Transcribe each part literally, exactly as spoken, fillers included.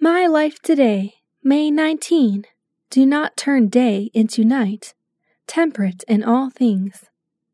My life today, May nineteenth. Do not turn day into night, temperate in all things.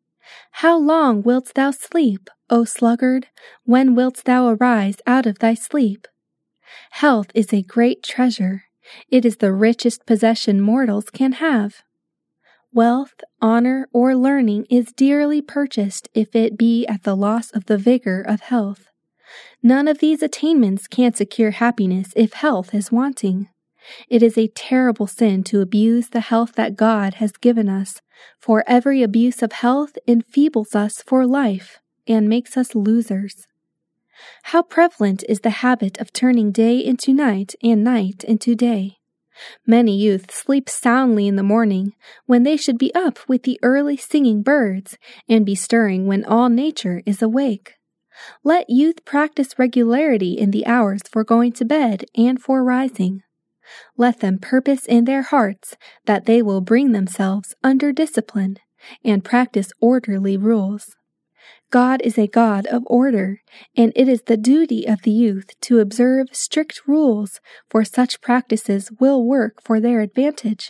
How long wilt thou sleep, O sluggard? When wilt thou arise out of thy sleep? Health is a great treasure. It is the richest possession mortals can have. Wealth, honor, or learning is dearly purchased if it be at the loss of the vigor of health. None of these attainments can secure happiness if health is wanting. It is a terrible sin to abuse the health that God has given us, for every abuse of health enfeebles us for life and makes us losers. How prevalent is the habit of turning day into night and night into day. Many youth sleep soundly in the morning when they should be up with the early singing birds and be stirring when all nature is awake. Let youth practice regularity in the hours for going to bed and for rising. Let them purpose in their hearts that they will bring themselves under discipline and practice orderly rules. God is a God of order, and it is the duty of the youth to observe strict rules, for such practices will work for their advantage.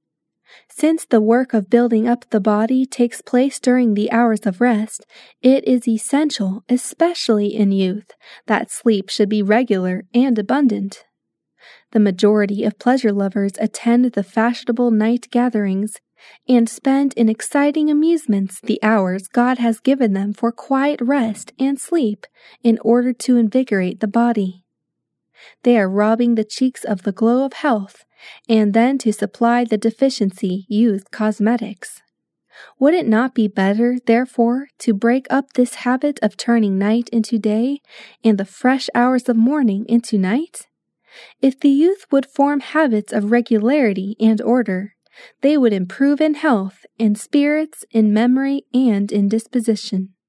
Since the work of building up the body takes place during the hours of rest, it is essential, especially in youth, that sleep should be regular and abundant. The majority of pleasure lovers attend the fashionable night gatherings and spend in exciting amusements the hours God has given them for quiet rest and sleep in order to invigorate the body. They are robbing the cheeks of the glow of health, and then to supply the deficiency use cosmetics. Would it not be better, therefore, to break up this habit of turning night into day and the fresh hours of morning into night? If the youth would form habits of regularity and order, they would improve in health, in spirits, in memory, and in disposition.